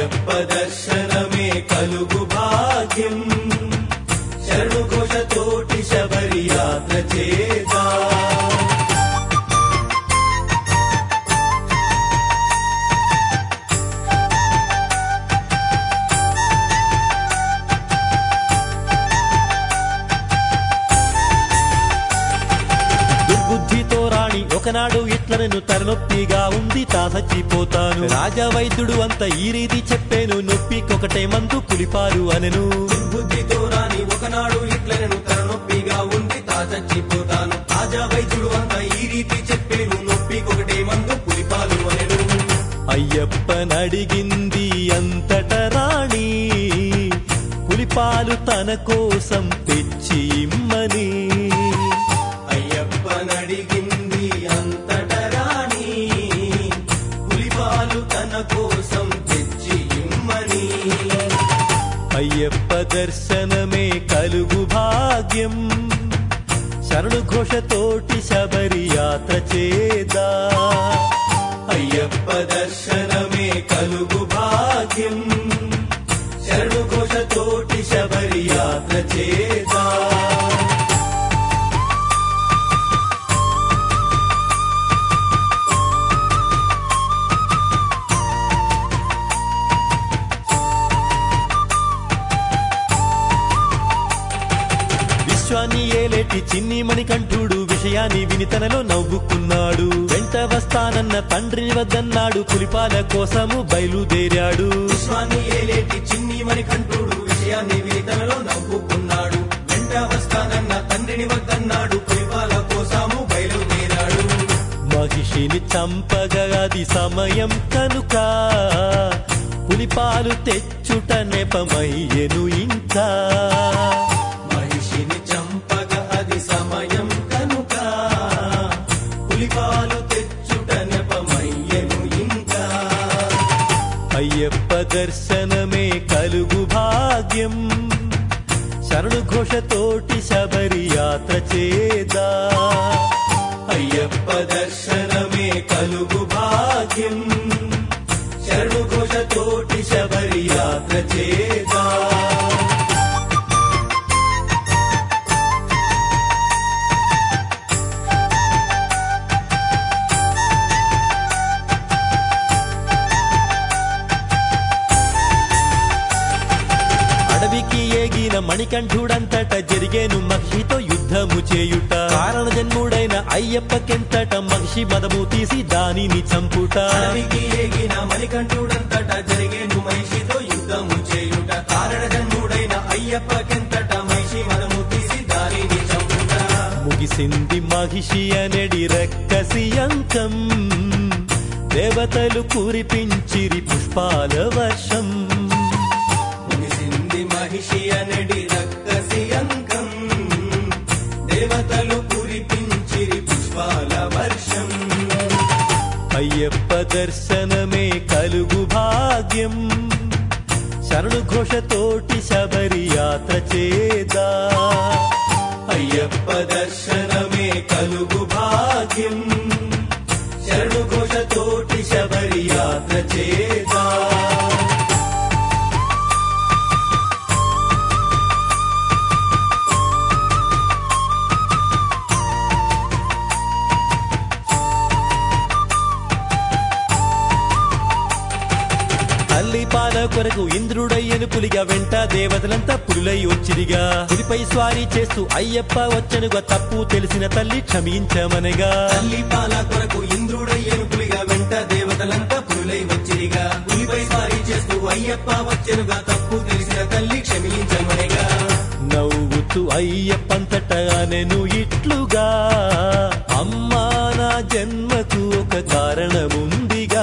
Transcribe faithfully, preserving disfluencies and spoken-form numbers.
అయ్యప్ప దర్శనమే కలుగు భాగ్యం శరణు ఘోషతోటి శబరి యాత్ర చేదా దుర్బుద్ధితో రాణి ఒకనాడు ఇట్లనను తలనొప్పిగా ఉంది తా చచ్చిపోతాను రాజవైద్యుడు అంత ఈ రీతి చెప్పేను నొప్పికొకటే మందు పులిపాలు అనెను దుర్బుద్ధితో రాణి ఒకనాడు ఇట్లనను తలనొప్పిగా ఉంది తా చచ్చిపోతాను రాజవైద్యుడు అంత ఈ రీతి చెప్పేను నొప్పికొకటే మందు పులిపాలు అనెను అయ్యప్పనడిగింది అంతట రాణి పులిపాలు తన కోసం తెచ్చి ఇమ్మని అయ్యప్పనడిగింది అంతట రాణి పులిపాలు తన కోసం తెచ్చి ఇమ్మని అయ్యప్ప దర్శనమే కలుగు భాగ్యం శరణు ఘోషతోటి శబరి యాత్ర చేదా అయ్యప్ప దర్శనమే కలుగు భాగ్యం శరణు ఘోషతోటి శబరి యాత్ర చేదా విశ్వాన్ని ఏలేటి చిన్ని మణికంఠుడు విషయాన్ని విని తనలో నవ్వుకున్నాడు వెంట వస్తానన్న తండ్రిని వద్దన్నాడు పులిపాల కోసము బయలుదేరాడు విశ్వాన్ని ఏలేటి చిన్ని మణికంఠుడు విషయాన్ని విని తనలో నవ్వుకున్నాడు వెంట వస్తానన్న తండ్రిని వద్దన్నాడు పులిపాల కోసము బయలుదేరాడు మహిషిని చంపగా అది సమయం కనుక పులిపాలు తెచ్చుట నెపమయ్యెను ఇంకా మహిషిని చంపగ అది సమయం కనుక పులిపాలు తెచ్చుట నెపమయ్యెను ఇంకా అయ్యప్ప దర్శనమే కలుగు భాగ్యం శరణు ఘోషతోటి శబరి యాత్ర చేదా అయ్యప్ప దర్శనమే కలుగు భాగ్యం శరణు ఘోషతోటి శబరి యాత్ర చేదా అడవికి ఏగిన మణికంఠుడంతట జరిగేను మహిషితో యుద్ధము చేయుట కారణ జన్ముడైన అయ్యప్పకెంతట మహిషి మదము తీసి దానిని చంపుట అడవికి ఏగిన మణికంఠుడంతట జరిగేను మహిషితో యుద్ధము చేయుట కారణ జన్ముడైన అయ్యప్పకెంతట మహిషి మదము తీసి దానిని చంపుట ముగిసింది మహిషి అనెడి రక్కసి అంకం దేవతలు కురిపించిరి పుష్పాల వర్షం ముగిసింది మహిషి అనడి రక్కసి అంకం దేవతలు కురిపించిరి పుష్పాల వర్షం అయ్యప్ప దర్శనమే కలుగు భాగ్యం శరణు ఘోషతోటి శబరి యాత్ర చేదా అయ్యప్ప దర్శనమే కలుగు భాగ్యం శరణు ఘోషతోటి శబరి యాత్ర చేదా తల్లి పాల కొరకు ఇంద్రుడయ్యను పులిగా వెంట దేవతలంతా పులులై వచ్చిరిగా పులిపై స్వారీ చేస్తూ అయ్యప్ప వచ్చనుగా తప్పు తెలిసిన తల్లి క్షమించమనగా తల్లి పాల కొరకు ఇంద్రుడయ్యను పులిగా వెంట దేవతలంతా పులులై వచ్చిరిగా పులిపై స్వారీ చేస్తూ అయ్యప్ప వచ్చెనుగా తప్పు తెలిసిన తల్లి క్షమించమనగా నవ్వుతూ అయ్యప్పంతట అనెను ఇట్లుగా అమ్మా నా జన్మకు ఒక కారణముందిగా